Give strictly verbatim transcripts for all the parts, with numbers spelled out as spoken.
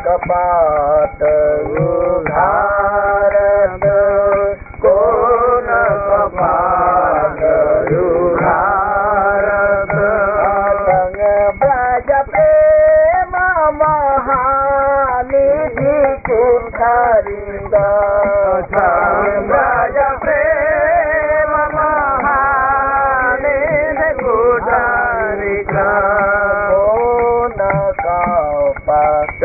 कपाट उघारत कोण कपाट उघारत संग ब्रज प्रेम महानिधि कुठारित संग ब्रज प्रेम महानिधि कुठारित कोण कपाट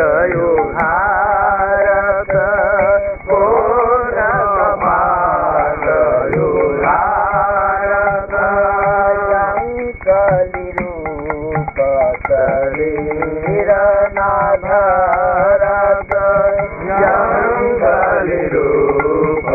उघारत कोण कपाट उघारत शंकली रूप शरीर नाधरत शंकली रूप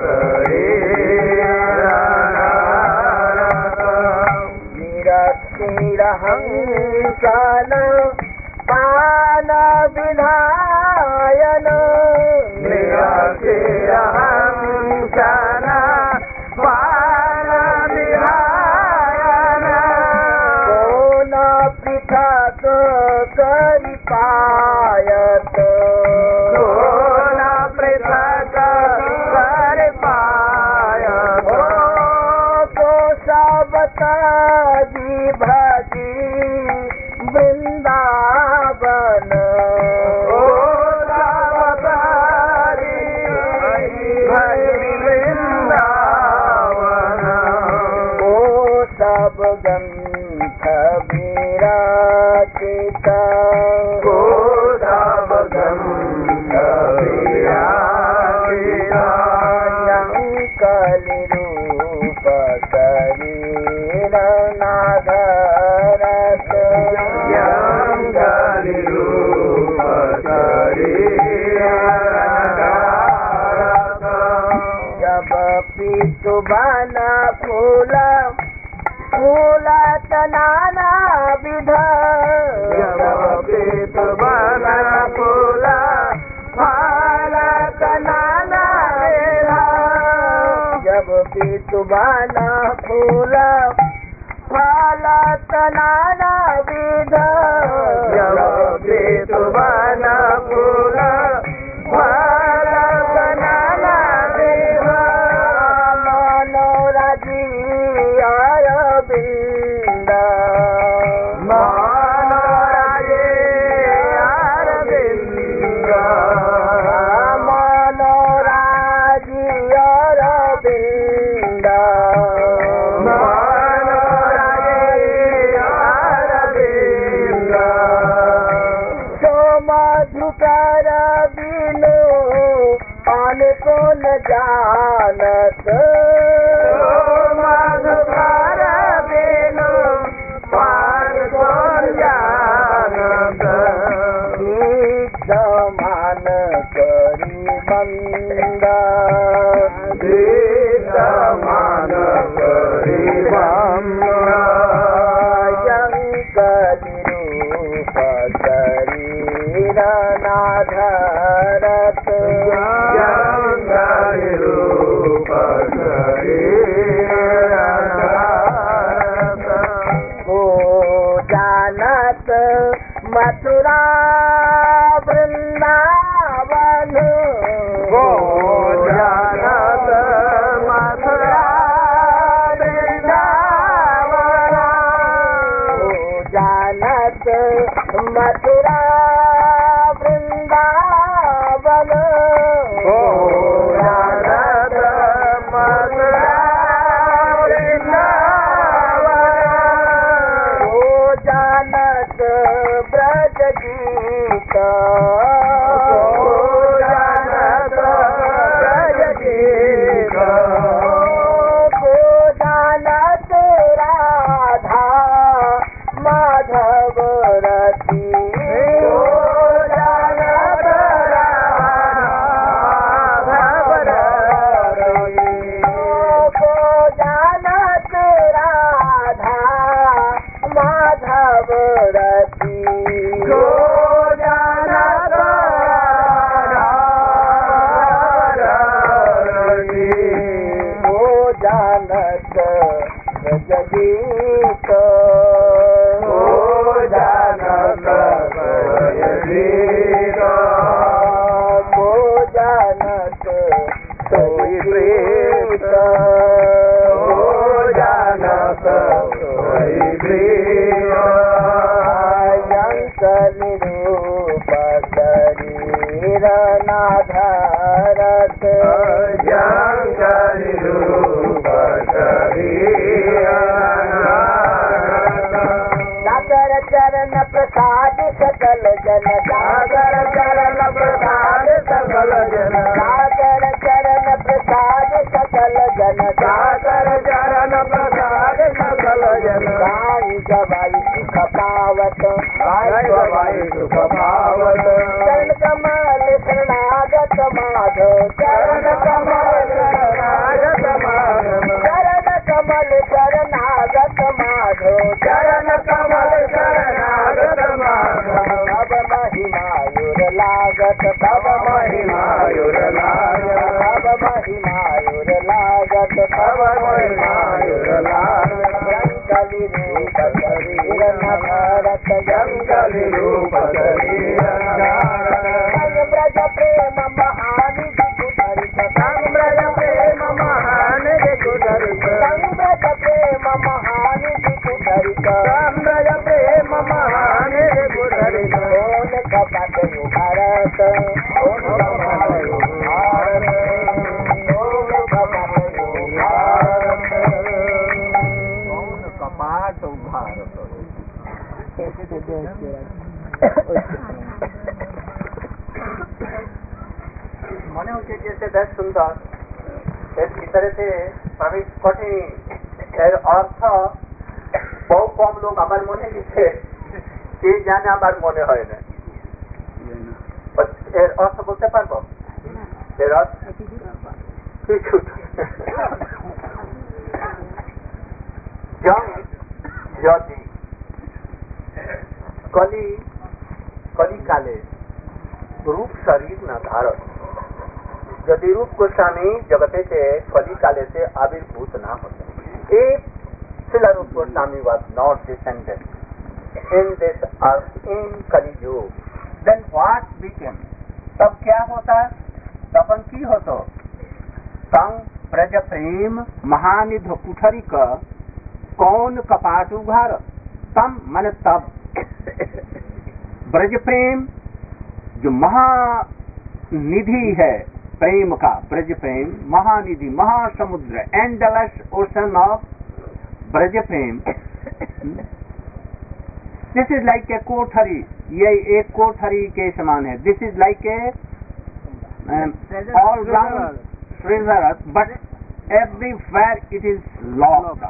शरीर नाधरत निरक्षीर हंसन पान विधायन निरक्षीर हंसन पान विधायन कोन पृथक करि पायत कोन पृथक करि पायत तो सबत भजी वृंदावन ओ सावतारी भजी वृंदावन ओ सब ग्रंथ विराजित ओ सब ग्रंथ विराजित शंकली रूप शरीर नाधरत शंकली रूप शरीर नाधरत जब पितुबन फूल फूलत नाना विध जब पितुबन फूल फूलत नाना विध जब पितुबन फूल फलत नाना विध जब पितुबन फूल फलत नाना विध मनोराजी अरविंद मनोराजी अरविंद मनोराजी अरविंद मधुकर बिनु पान को न जानत मधुकर बिनु पान को न जानत मान करी बंदा मान करी बंदा शंकली रूप शरीर नाधरत शंकली रूप शरीर नाधरत को जानत मथुरा वृंदावन को जानत मथुरा वृंदावन को जानत मथुरा वृंदावन को जानत मथुरा वृंदावन को जानत ब्रज गीत को जानत ब्रज गीत को जानत राधा माधव रति को जानत राधा माधव रति को जानत राधा माधव रति को जानत राधा रति को जानत ब्रज गीत को जानत ब्रज गीत रहित हो जानत सोई प्रिय अंकल रूप शरीर नाधारत अंकल रूप शरीर सागर चरण प्रसाद सकल जन सागर चरण प्रसाद सकल जन सागर चरण प्रसाद सकल जन सागर चरण प्रसाद सकल जन गाई गवाई सुख पावत गाई गवाई सुख पावत चरण कमल शरणागत माधव चरण कमल शरणागत माधव चरण कमल शरणागत माधव चरण कमल शरणागत माधव तब महिमायुर लागत तब महिमायुर लागत तब महिमायुर लागत तब महिमायुर लागत जंगली रूप शरीर नभरत जंगली रूप शरीर नभरत ब्रज प्रेम महानिधि कुधरित ब्रज प्रेम महानिधि कुधरित ब्रज प्रेम महानिधि कुधरित ब्रज प्रेम महानिधि कुधरित कौन कपट भारत कौन कपट भारत कौन कपट भारत कौन कपाट भारत মনে হচ্ছে যে সে বেশ সুন্দর এর ভিতরেতে আমি কঠিন এর অর্থ বহু কম লোক আমার মনে দিচ্ছে কে জানে আমার মনে হয় না এর অর্থ বলতে পারবো এর অর্থ কিছু যদি কলি কলিকালে रूप शरीर न धारत यदि रूप गोस्वामी जगते से कलिकाले से आविर्भूत न होते if Srila Rupa Goswami was not descended in this earth in Kali Yuga then what became तब क्या होता तपन की होतो संग प्रज प्रेम महानिध कुठरी का कौन कपाट उघार तम मन तब ब्रज प्रेम जो महानिधि है प्रेम का ब्रज प्रेम महानिधि महासमुद्र एंडलेस ओशन ऑफ ब्रज प्रेम दिस इज लाइक ए कोठरी ये एक कोठरी के समान है this is like a all round treasure but everywhere it is locked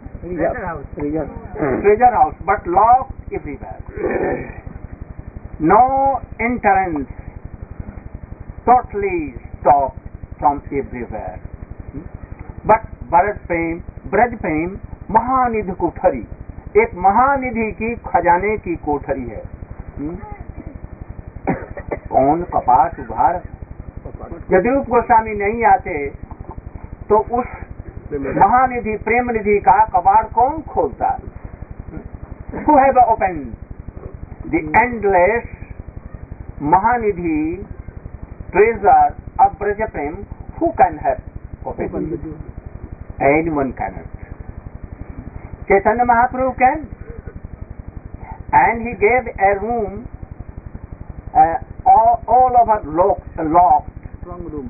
treasure house but locked everywhere no entrance totally stopped from everywhere but Bharat Prem Braj Prem महानिधि कोठरी एक महानिधि की खजाने की कोठरी है कौन कपाट उघार यदि रूप गोस्वामी नहीं आते तो उस महानिधि प्रेम निधि का कबाड़ कौन खोलता who have opened the endless Mahanidhi treasure of Braja Prem, who can have opened it? Anyone cannot. Chaitanya Mahaprabhu can, and he gave a room uh, all, all over locked, locked. Strong room.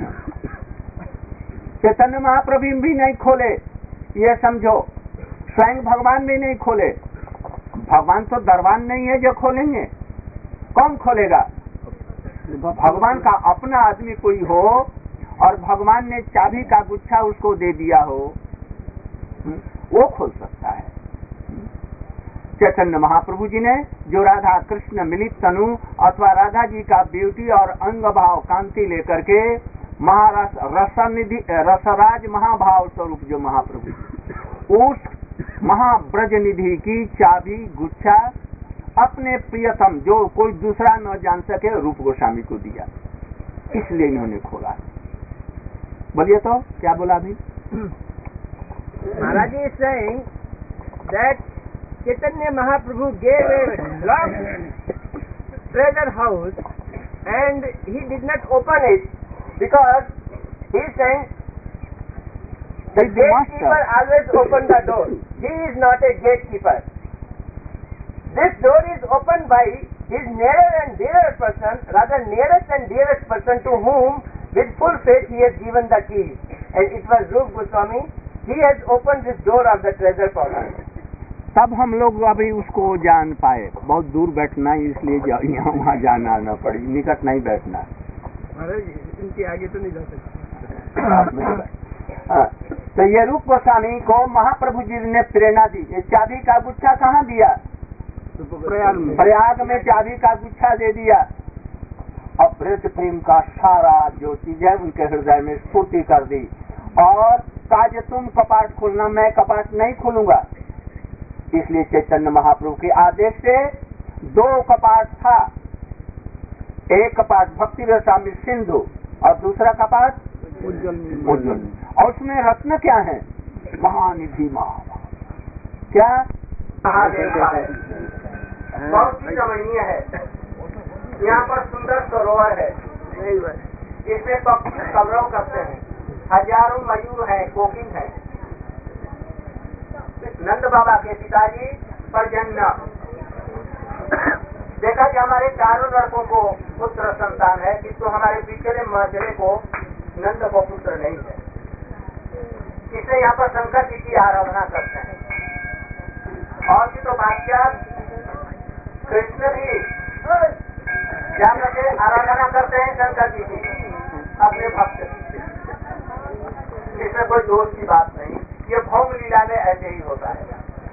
Chaitanya Mahaprabhu भी नहीं खोले ये समझो स्वयं भगवान भी नहीं खोले भगवान तो दरबान नहीं है जो खोलेंगे कौन खोलेगा भगवान का अपना आदमी कोई हो और भगवान ने चाबी का गुच्छा उसको दे दिया हो वो खोल सकता है चैतन्य महाप्रभु जी ने जो राधा कृष्ण मिलित तनु अथवा राधा जी का ब्यूटी और अंग भाव कांति लेकर के महारस रसनिधि रसराज महाभाव स्वरूप जो महाप्रभु उस महाब्रज निधि की चाबी गुच्छा अपने प्रियतम जो कोई दूसरा न जान सके रूप गोस्वामी को दिया इसलिए इन्होंने खोला बोलिए तो क्या बोला अभी Maharaj ji is saying that Chaitanya Mahaprabhu gave a locked treasure house and he did not open it because he is saying The He's the gatekeeper master. always open the door. He is not a gatekeeper. This door is opened by his nearer and dearer person, rather nearest and dearest person to whom with full faith he has given the keys. And it was Rup Goswami. He has opened this door of the treasure for us. तब हम लोग अभी उसको जान पाए। बहुत दूर बैठना है, इसलिए जा- यहाँ वहाँ जाना ना पड़ी, निकट नहीं बैठना। इनके आगे तो नहीं जा सकते। हाँ, तो ये रूप गोस्वामी को महाप्रभु जी ने प्रेरणा दी। ये चाबी का गुच्छा कहाँ दिया? प्रयाग में। प्रयाग में चाबी का गुच्छा दे दिया और ब्रज प्रेम का सारा जो चीज है उनके हृदय में स्फूर्ति कर दी। और काज तुम कपाट खोलना, मैं कपाट नहीं खोलूंगा। इसलिए चैतन्य महाप्रभु के आदेश से दो कपाट था। एक कपाट भक्ति रसामृत सिंधु और दूसरा कपाट उज्ज्वल। और उसमें रत्न क्या है? महानिधि महा क्या महादेव है, बहुत ही रमणीय है। यहाँ पर सुंदर सरोवर है, इसमें पक्षी कलरव करते हैं, हजारों मयूर है, कोकिल है। नंद बाबा के पिताजी परजन्य देखा कि हमारे चारों लड़कों को पुत्र संतान है, किंतु हमारे पिछले मजरे को नंद को पुत्र नहीं है। इसलिए यहाँ पर शंकर जी की आराधना करते हैं। और भी तो बादशाह कृष्ण भी क्या करते हैं? आराधना करते हैं शंकर जी की, अपने भक्त की। इसमें कोई दोष की बात नहीं। ये भौम लीला में ऐसे ही होता है।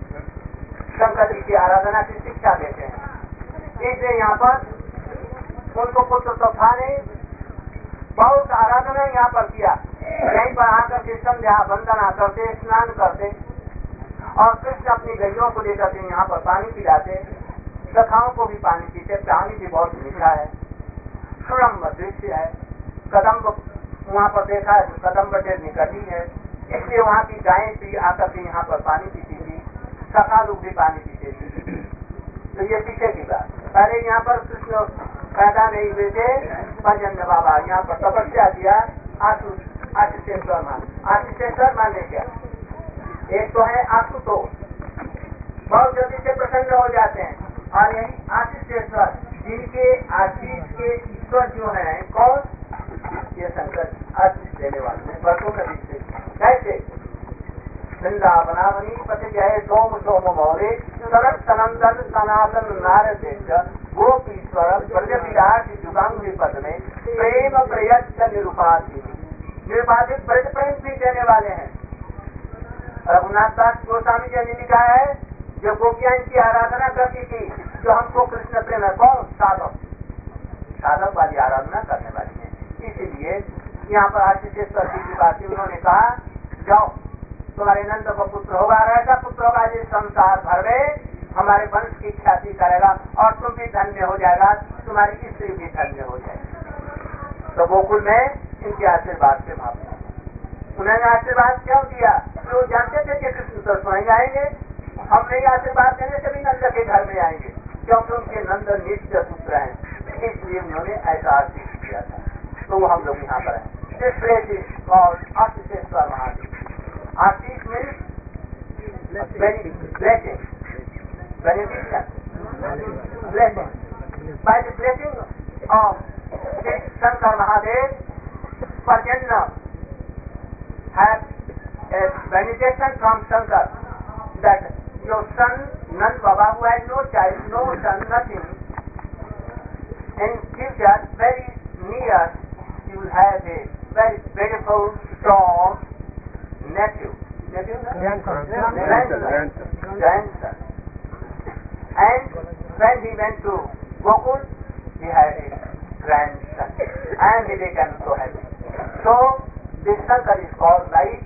शंकर जी की आराधना की शिक्षा देते हैं। इसलिए यहाँ पर उनको पुत्र तो था नहीं, बहुत आराधना यहाँ पर किया। यहीं पर आकर के संध्या वंदना करते, स्नान करते और कृष्ण अपनी गैयों को लेकर के यहाँ पर पानी पिलाते, सखाओं को भी पानी पीते। पानी भी बहुत मीठा है, सुरम्य दृश्य है। कदम्ब वहाँ पर देखा है, कदम्ब ढेर निकट ही है, इसलिए वहाँ की गायें भी आकर के यहाँ पर पानी पीती थी, सखा लोग भी पानी पीते थे। तो ये पीछे की बात। पहले यहाँ पर कृष्ण पैदा नहीं हुए थे, भजन बाबा यहाँ पर तपस्या किया। आशु आशुतेश्वर मान, आशुतेश्वर माने क्या? एक तो है आशुतोष, बहुत जल्दी से प्रसन्न हो जाते हैं। और यही आशुतेश्वर, जिनके आशीष के ईश्वर जो है कौन? ये शंकर आशीष देने वाले हैं, वर्षों में दिखते। कैसे? वृंदावनावनी पति जय सोम सोम मौरे सरत सनंदन सनातन नारदेश गोपीश्वर ब्रज विराट जुगांगी पद में प्रेम प्रयत्न निरुपाधिक निरुपाधिक ब्रज प्रेम भी देने वाले हैं। रघुनाथ दास गोस्वामी जी ने लिखा है, जो गोपियां इनकी आराधना करती थी, जो हमको कृष्ण प्रेम है। कौन? साधक, साधक वाली आराधना करने वाली है। इसीलिए यहाँ पर आशीषेश्वर जी की बात उन्होंने कहा, जाओ तुम्हारे नंद को पुत्र होगा, ऐसा पुत्र होगा जिस संसार भर में हमारे वंश की ख्याति करेगा और तुम भी धन्य हो जाएगा, तुम्हारी स्त्री भी धन्य हो जाएगी। तो गोकुल में इनके आशीर्वाद से भाव उन्होंने आशीर्वाद क्यों दिया? तो जानते थे कि कृष्ण तो स्वयं आएंगे, हम नहीं आशीर्वाद देने से भी नंद के घर में आएंगे, क्योंकि उनके नंद नित्य पुत्र हैं। इसलिए उन्होंने ऐसा आशीष किया था। तो वो हम लोग यहाँ पर हैं। और Ashisheshwar Mahadev, ashish means blessing, benediction, blessing. By the blessing of Shankar Mahadev, Parjanya had a benediction from Shankar that your son Nand Baba, who had no child, no son, nothing, in future very near you will have a very beautiful, strong nephew. Nephew? Grandson. Grandson. Grandson. And when he went to Gokul, he had a grandson. And he became so happy. So, this Shankar is called like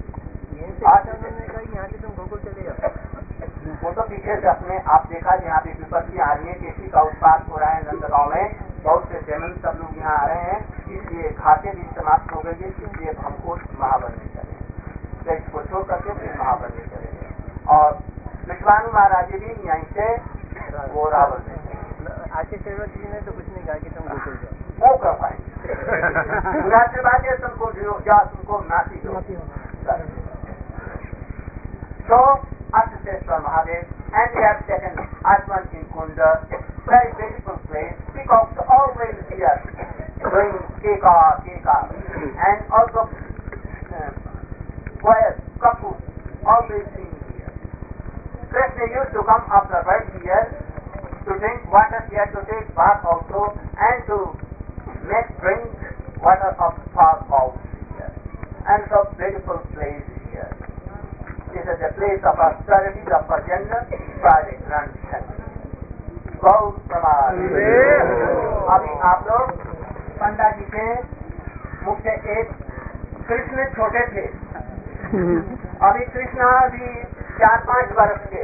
यहाँ से तुम गोकुल चले जाओ। वो तो पीछे से अपने आप देखा जहाँ पे विपत्ति आ रही है, किसी का उत्पाद हो रहा है नंदगांव में, बहुत से जैन सब लोग यहाँ आ रहे हैं, इसलिए खाते भी समाप्त हो गई है, इसलिए हमको महावन में चले, तो इसको छोड़ करके फिर महावन में चले। और विश्वानु महाराज भी यहीं से वो रावण में चले। आशीष जी ने तो कुछ नहीं कहा कि तुम गोकुल जाओ, वो कर पाएंगे। आशीर्वाद है तुमको, जा तुमको नाती दो। So, Asateshwar Mahadev, and we have taken Atman in Kunda, very beautiful place. Peacocks always here, doing keka, keka, and also uh, choirs, kapus, always seen here. Krishna used to come afterwards here to drink water here, to take bath also, and to make drink water of far out here. And so beautiful place here. This is the place of austerity, of agenda, private बहुत प्रमाण। अभी आप लोग पंडा जी के मुख से एक कृष्ण छोटे थे, अभी कृष्ण अभी चार पांच वर्ष के,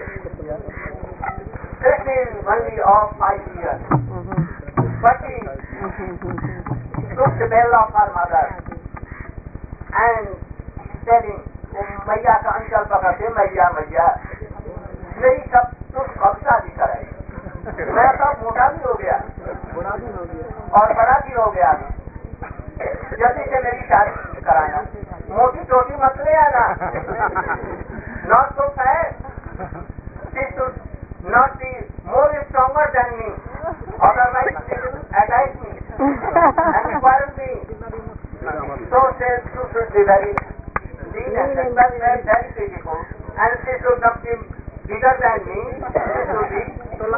Krishna is only of five years, but he took the bell of her mother and telling, मैया का अंचल पकड़ते, मैया मैया मेरी कब तुम कब शादी कराई, मैं तो मोटा भी हो गया और बड़ा भी हो गया, जल्दी से मेरी शादी कराना, मोटी चोटी मत ले आना, not so fat, she should not be more stronger than me, otherwise she will attack me and quarrel me. So says she should be very lean and very beautiful, and she should not be bigger than me, she should be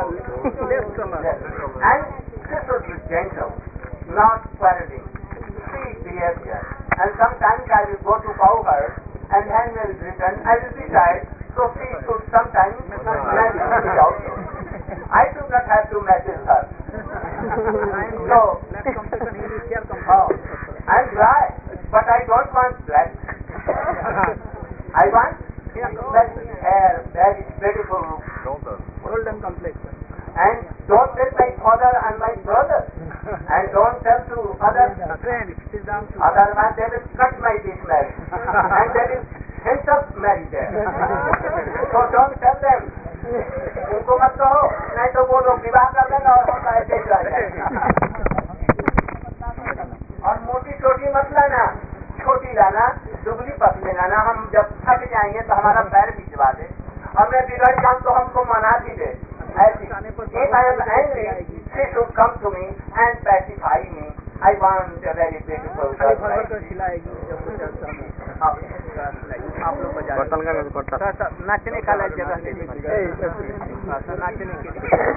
and she should be gentle, not quarreling, sweet behavior. And sometimes I will go to cow her, and when I will return, I will be tired, so she should sometimes marry me also. I do not have to match with her. So, oh, I'm dry, but I don't want black. I want very hair, very beautiful, golden complexion. And don't tell my father and my brother, and don't tell to other friends, otherwise they will cut my this marriage, and they will hint of marriage there. So don't tell them. उनको मत कहो, नहीं तो वो लोग विवाह कर देंगे और होता है ऐसे आ जाएगा। और मोटी छोटी मत लाना, छोटी लाना, दुबली पतली लाना, हम जब थक जाएंगे तो हमारा पैर भिजवा दे, और मैं बिगड़ जाऊं तो हमको मना भी दे। If I am angry, she should come to me and pacify me. I want a very beautiful नाचने का जगह नाचने के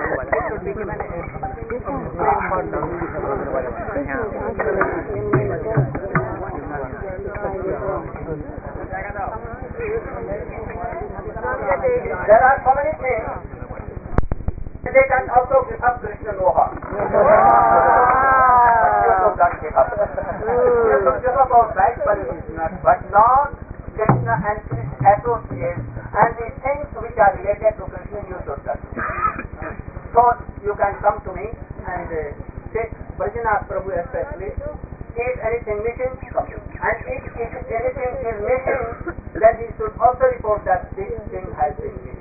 There are so many things. They can also give up Krishna Moha. You should not give up. You should give up our right Krishna, but not Krishna and Krishna associates, and the things which are related to Krishna you should not. So you can come to me and uh, take Bhajanath Prabhu especially. If anything missing, and if, if anything is missing, then he should also report that this thing has been missing.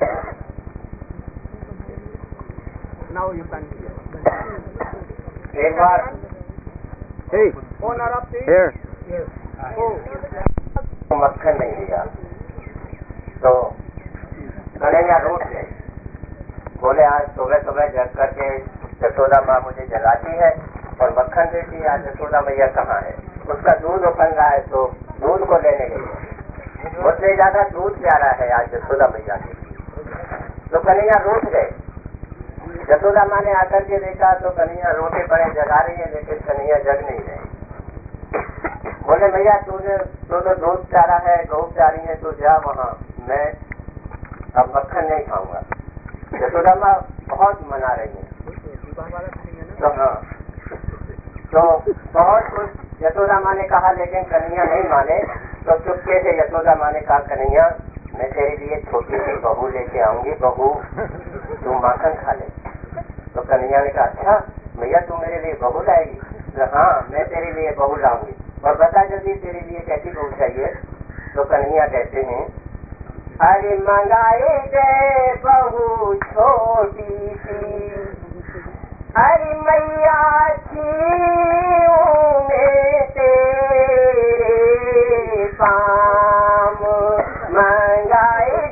Now you can hear. एक बार Hey, owner of the here. yes. Oh. मक्खन नहीं लिया तो कन्हैया रूठ गए, बोले आज सुबह सुबह जग करके यशोदा माँ मुझे जगाती है और मक्खन देती है, आज यशोदा मैया कहाँ है, उसका दूध उफन रहा है तो दूध को लेने गई, उससे ज्यादा दूध प्यारा है आज यशोदा मैया के, तो कन्हैया रूठ गए। यशोदा माँ ने आकर के देखा तो कन्हैया रोटे पड़े जगा रही है, लेकिन कन्हैया जग नहीं रहे। बोले भैया तुझे तो तो दूध प्यारा है, गऊ प्यारी है, तू जा वहाँ, मैं अब मक्खन नहीं खाऊंगा। यशोदा माँ बहुत मना रही है, तो हाँ तो बहुत कुछ यशोदा माँ ने कहा, लेकिन कन्हैया नहीं माने, तो चुपके से यशोदा माँ ने कहा कन्हैया मैं तेरे लिए छोटी सी बहू लेके आऊंगी, बहू तू माखन खा ले। तो कन्हैया ने कहा अच्छा भैया तू मेरे लिए बहू लाएगी, तो हाँ मैं तेरे लिए बहू लाऊंगी, और बता जल्दी तेरे लिए कैसी बहू चाहिए। तो कन्हैया कहते हैं अरे मंगाए गए बहू छोटी सी, अरे मैया छीऊं में तेरे पाम, मंगाए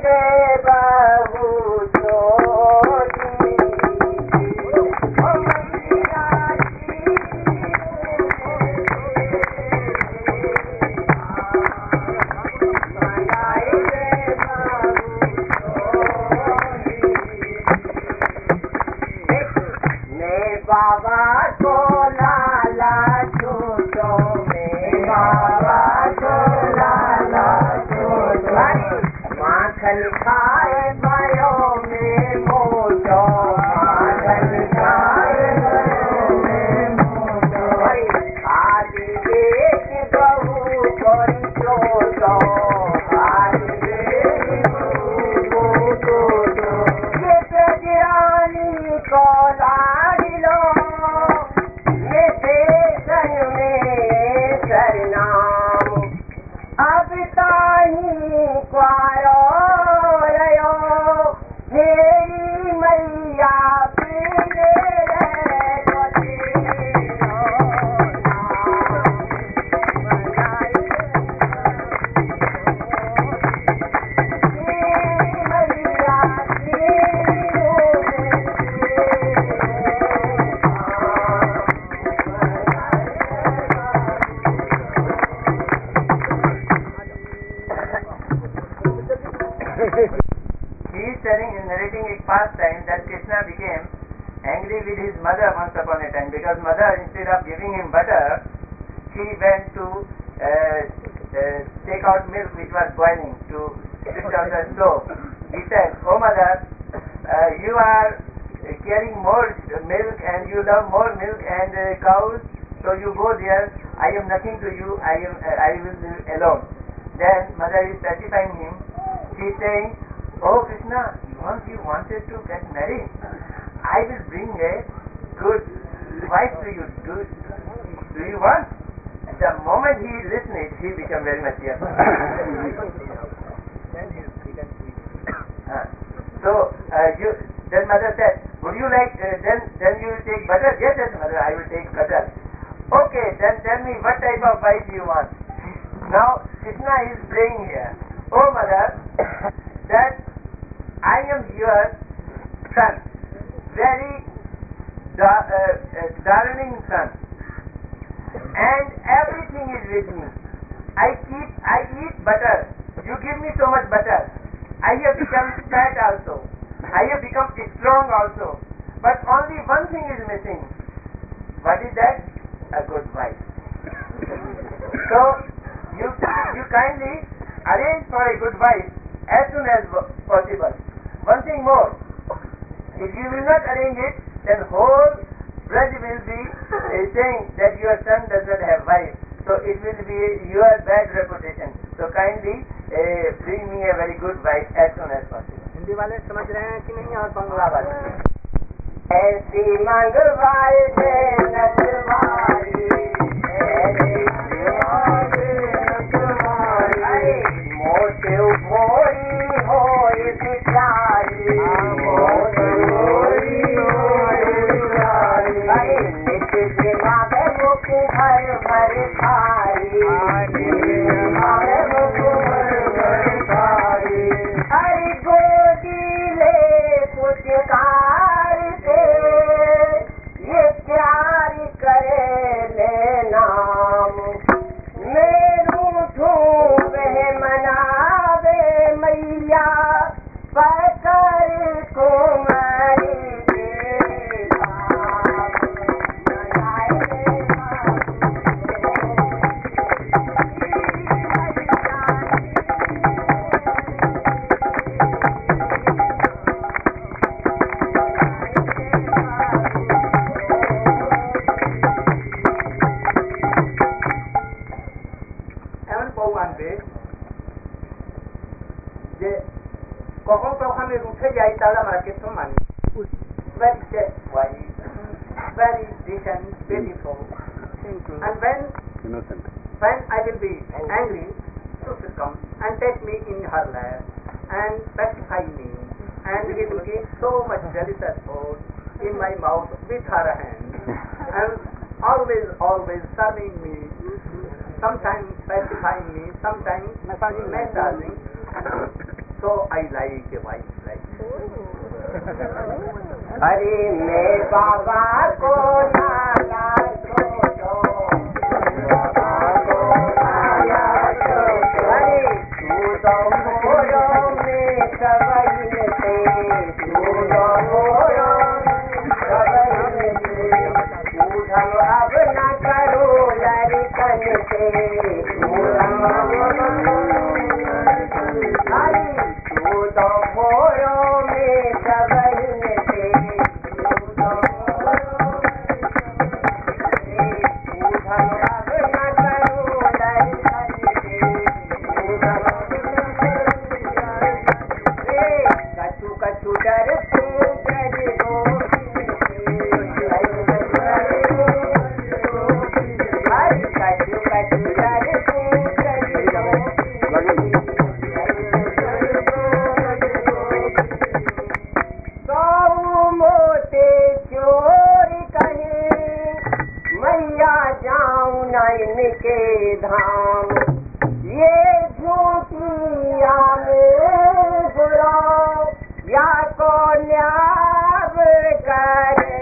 with his mother once upon a time, because mother, instead of giving him butter, she went to uh, uh, take out milk which was boiling to sit on the stove. He said, "Oh mother, uh, you are carrying more milk and you love more milk and uh, cows, so you go there. I am nothing to you. I am. Uh, I will live alone." Then mother is pacifying him. She is saying, "Oh Krishna, once you wanted to get married, I will bring a good wife to you. Do, do you want?" The moment he listened, he became very much cheerful. uh, so uh, you, then mother said, "Would you like? Uh, then then you will take butter?" "Yes, yes, mother. I will take butter." "Okay, then tell me what type of wife you want." Now Krishna is praying here. "Oh mother, that I am your son, very da- uh, uh, darling son, and everything is with me. I keep, I eat butter. You give me so much butter. I have become fat also. I have become strong also. But only one thing is missing. What is that? A good wife. So you you kindly arrange for a good wife as soon as possible. One thing more. If you will not arrange it, then whole Braj will be uh, saying that your son does not have wife. So it will be your bad reputation. So kindly uh, bring me a very good wife as soon as possible. Hindi वाले समझ रहे हैं कि नहीं? और बंगला वाले ऐसी मंगवाई दे नचवाई, मोटे मोरी हो बिचारी, नित दिमाग मुख भर भर खाई, मुख भर भर खाई। हरि गोदी ले पुचकार से, ये प्यार करे ले नाम, मैं रूठूं वह मनावे मैया, पकड़ कुमारी very just wife, very decent, beautiful. And when innocent. when I will be angry, she will come and take me in her lap and pacify me and give me so much delicious food in my mouth with her hand and always, always serving me, sometimes pacifying me, sometimes massaging, massaging. So I like a wife like अरे मैं बाबा को लाया छोड़ो, बाबा को लाया छोड़ो, अरे तू तो मोरो में सबइन से, तू तो मोरो सबइन से, उधम अब न करो लड़कन से, उधम अरे तू तो मोरो में सबइन के धाम, ये झूठिया में बुरा या को न्याब करे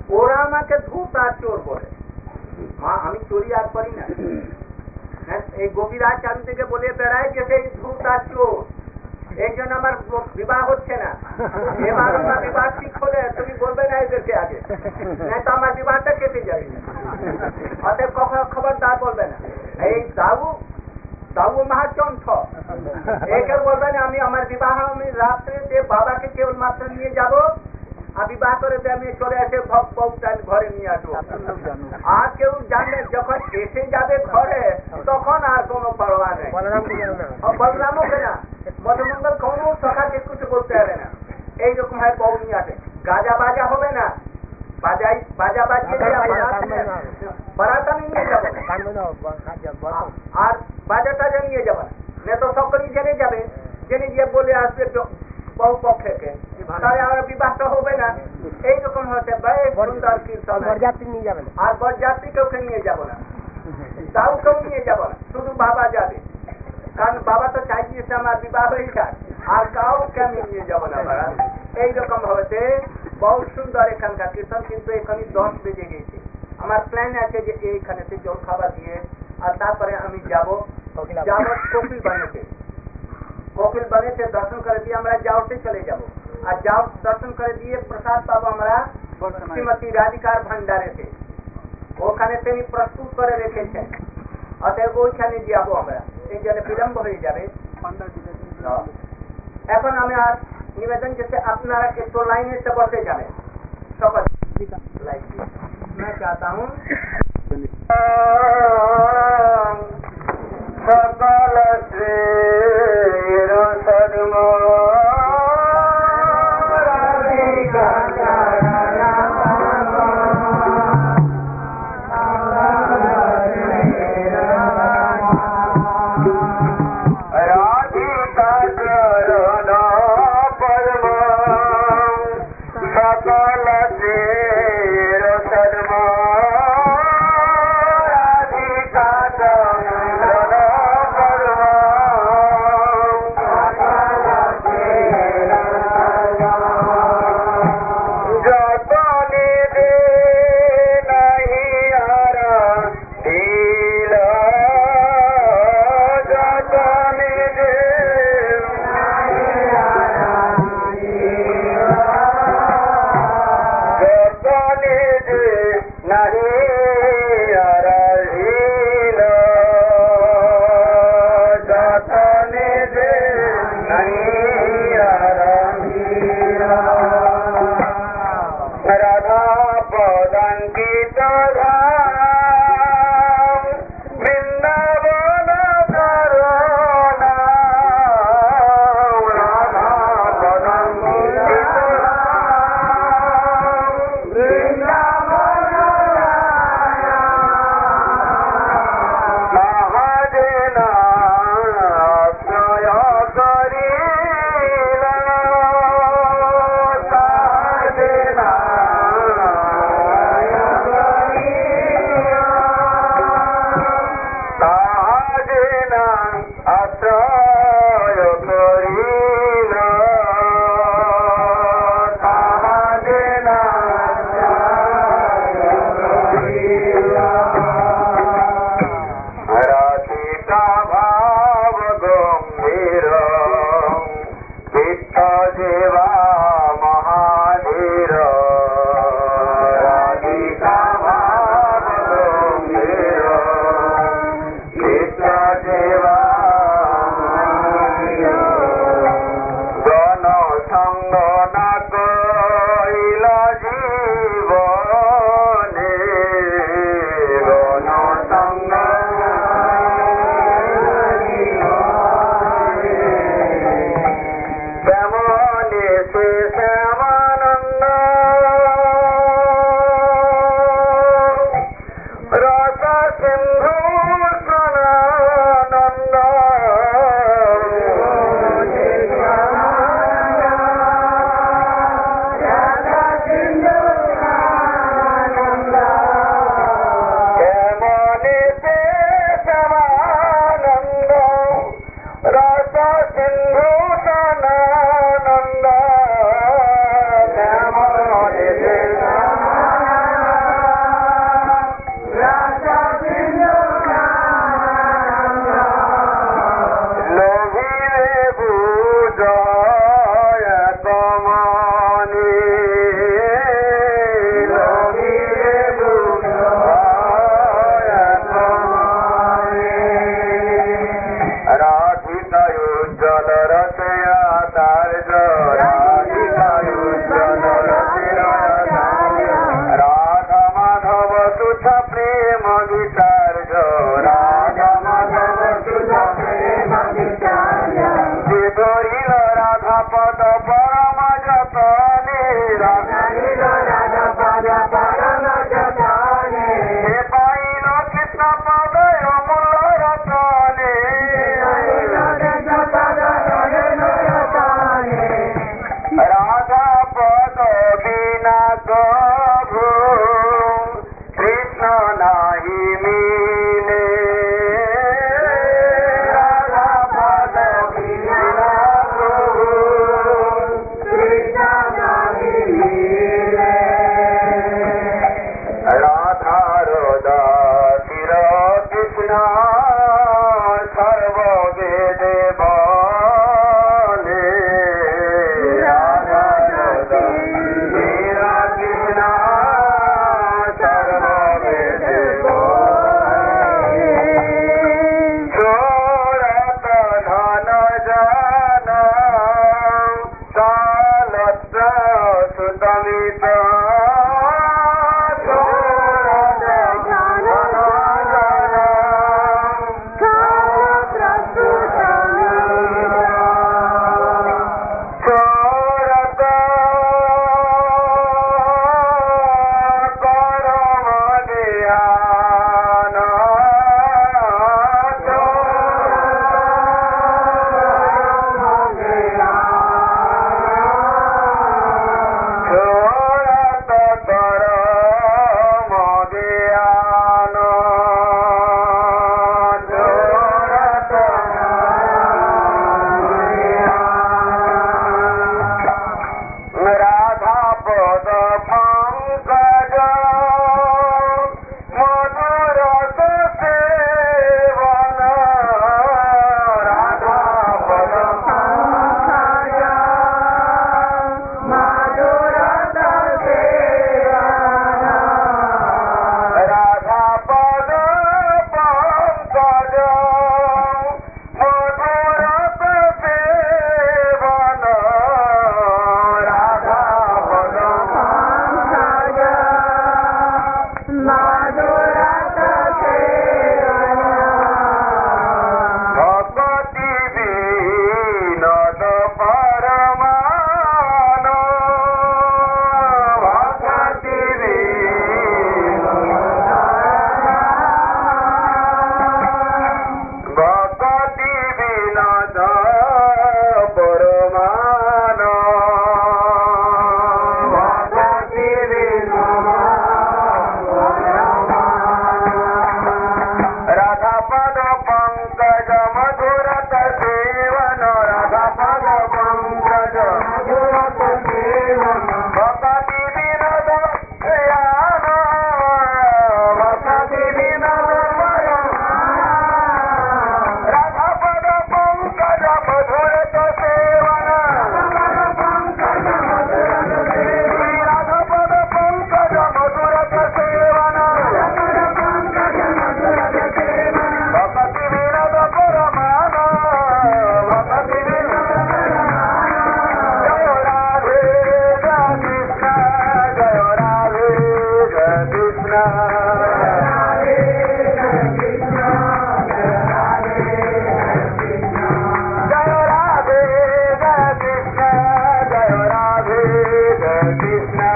ওরা আমাকে ধূত আর চোর বলে। মা আমি চুরি আর করি না। এই গোপীরাজ চাঁদ থেকে বলে বেড়ায় যে সেই ধূত আর চোর, এই জন্য আমার বিবাহ হচ্ছে না। এবার আমার বিবাহ ঠিক হলে তুমি বলবে না এদেরকে আগে, না তো আমার বিবাহটা কেটে যাবে। অতএব কখনো খবরদার বলবে না। এই দাউ দাউ মহাচন্থ একে বলবে না আমি আমার বিবাহ আমি রাত্রে যে বাবাকে কেবল মাত্র নিয়ে যাব, আর বিবাহ করে আমি চলে আসে ঘরে নিয়ে আসবো। আর কেউ জানবে যখন এসে যাবে ঘরে তখন আর কোনো পরোয়া নেই। বলরামকে না মধুমঙ্গল কোন সখাকে কিছু করতে হবে না। এইরকম হয় বউ নিয়ে আসে। গাজা বাজা হবে না, বাজাই বাজা বাজিয়ে বারাত আমি নিয়ে যাবো আর বাজা টাজা নিয়ে যাবো না, তো সকলেই জেনে যাবে, জেনে গিয়ে বলে আসবে বহু পক্ষে, তাহলে আমার বিবাহটা হবে না। এইরকম হতে সুন্দর কীর্তন। নিয়ে যাবে না, আর বরযাত্রী কেউকে নিয়ে যাবো না, তাও কেউ নিয়ে যাবো না, শুধু বাবা যাবে। কারণ বাবা তো চাইছে আমার বিবাহ হয়ে যাক, আর কাউকে আমি নিয়ে যাবো না বাড়া। এইরকম হতে বহু সুন্দর এখানকার কীর্তন। কিন্তু এখানে দশ বেজে গেছে। আমার প্ল্যান আছে যে এইখানে জল খাবার দিয়ে আর তারপরে আমি যাবো যাবো কপিল বানেতে। কপিল বানেতে দর্শন করে দিয়ে আমরা যাওতে চলে যাব। আর যাও দর্শন করে দিয়ে প্রসাদ পাবো আমরা শ্রীমতী রাধিকার ভান্ডারেতে। ওখানে তিনি প্রস্তুত করে রেখেছেন, অতএব ওইখানে যাবো আমরা। এই জন্য বিলম্ব হয়ে যাবে। এখন আমি আর নিবেদন করতে আপনারা একটু লাইনে से বসে যাবেন সকল। मैं चाहता हूँ सकल श्रेय Sadma Yeah. Krishna. Jaya Radhe, Jaya Krishna, Jaya Radhe, Jaya Krishna.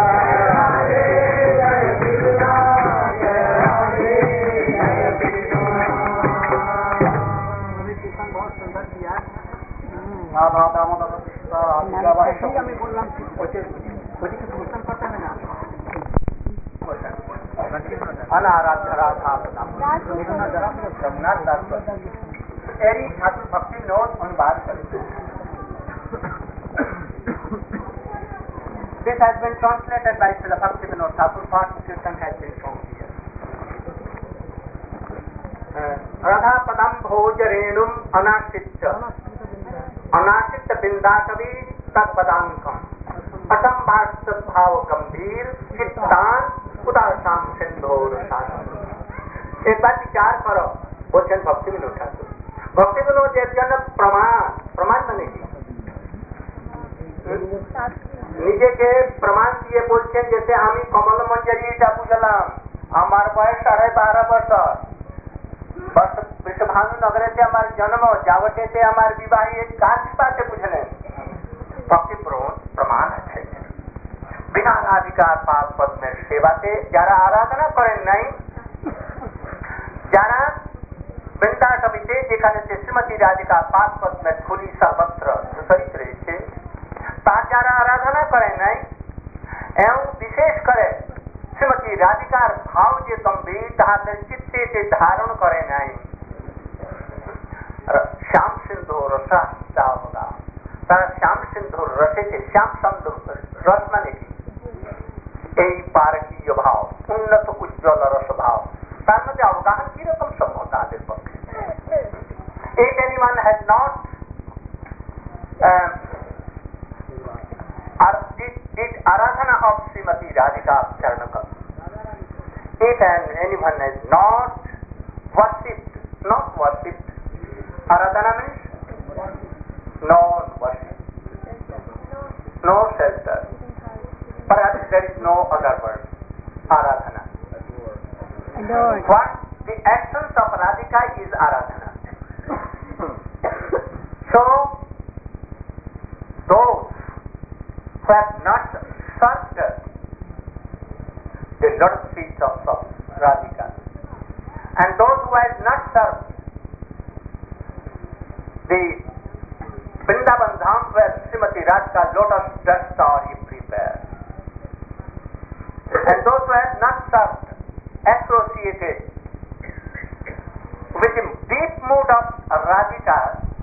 আমি বললাম अनाराध्य राधा रघुनाथ दास एरी ठाकुर भक्ति विनोद अनुवाद करें. This has been translated by Srila Bhakti Vinod Thakur. Part of Kirtan has been shown here. Radha padam bhoj renum anashitya anashitya bindasavi tad padankam असंभाष्ट भाव गंभीर चित्तान उदासाम सिंधोर शासन. एक बार विचार करो. बोलছেন भक्ति विनोद ठाकुर. भक्ति विनोद एक जन प्रमाण प्रमाण बनेगी নিজেকে প্রমাণ দিয়ে বলছেন जैसे আমি কমল মঞ্জরিটা বুঝলাম. আমার বয়স সাড়ে বারো বছর. বৃষভানু নগরেতে আমার জন্ম. যাবতেতে আমার বিবাহে কাজ পাতে বুঝলেন. भक्ति प्रमाण है. बिना राधिका पाद पद में सेवा से जरा आराधना करें नहीं. जरा वृंदा कविते যেখানে শ্রীমতী রাধিকা পাদ পদ में धूली सर्वत्र प्रसरित रही তার যারা আরাধনা করে নাই এবং বিশেষ করে শ্রীমতী রাধিকার ভাব যে গম্ভীর তাহাদের চিত্তে যে ধারণ করে নাই শ্যাম সিন্ধু রসা চাওয়া. তারা শ্যাম সিন্ধুর রসেতে শ্যাম সিন্ধু রস মানে কি এই পারকীয় ভাব উন্নত উজ্জ্বল রস ভাব তার মধ্যে অবগাহন কিরকম সম্ভব তাদের পক্ষে. If anyone has not uh, did, did aradhana of Srimati Radhika Charanakam, if anyone has not worshipped, not worshipped, aradhana means non-worship, no shelter. Perhaps there is no other word. Aradhana. Lord. What the essence of Radhika is Aradhana. So, those who have not served the lotus feet of Radhika, and those who have not served the Vrindavan Dham where Srimati Radhika lotus dust are prepared, and those who have not served associated with the deep mood of Radhika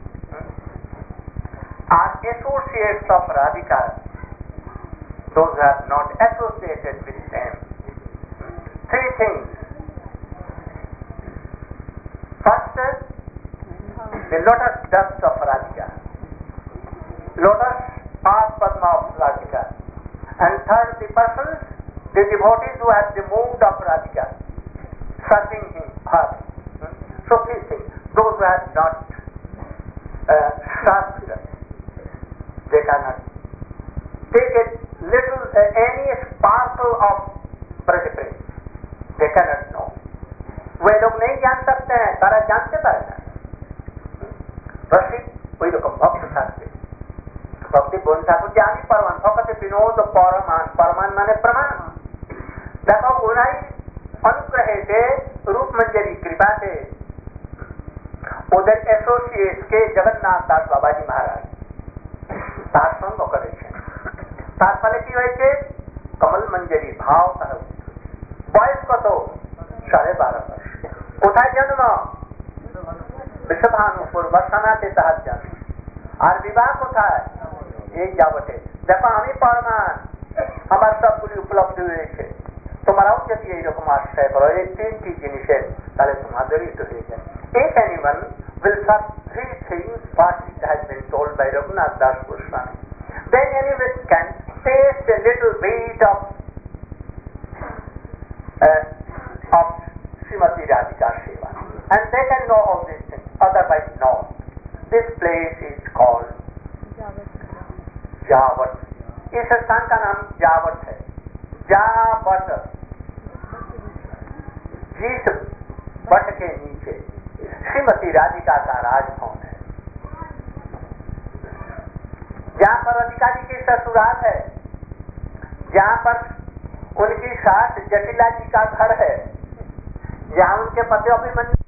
are associates of Radhika. Those who have not associated with them. Three things. First, the lotus dust of Radhika. Lotus path padma of Radhika. And third, the persons, the devotees who have the mood of Radhika, serving him, her. So please think, those who have not uh, served, they cannot take a little, uh, any sparkle of precipice. They cannot know. वे लोग नहीं जान सकते हैं, तारा जानते पाए ना. रसिक वही लोग भक्त ठाकुर भक्ति बोल ठाकुर जानी परमान भक्त विनोद परमान परमान माने प्रमाण. देखो उन्हीं अनुग्रह से रूप मंजरी कृपा से उधर एसोसिएट के जगन्नाथ दास बाबाजी महाराज तार संग करे तार फले की হয়েছে कमल मंजरी भाव তার বয়স কত সাড়ে বারো বছর. কোথায় জন্ম? বৃষভানুপুর বর্ষানাতে তাহার জন্ম. আর বিবাহ কোথায়? এই যাবতে. দেখো আমি প্রমাণ আমার সবগুলি উপলব্ধ হয়েছে. তোমরাও যদি এইরকম আশ্রয় করো এই তিনটি জিনিসের তাহলে তোমাদেরই তো হয়ে যায়. If anyone will serve three things what it has been told by Raghunath Das Goswami, then anyone can taste a little bit of uh, of Srimati Radhika Seva, and they can know all these things. Otherwise, no. This place is called Javat. इस स्थान का नाम जावट है. जावट जिस but के नीचे श्रीमती राधिका का राजभवन है, जहां पर अधिकारी की ससुराल है, जहां पर उनकी सास जटिला जी का घर है, जहां उनके पति अभिमन्यु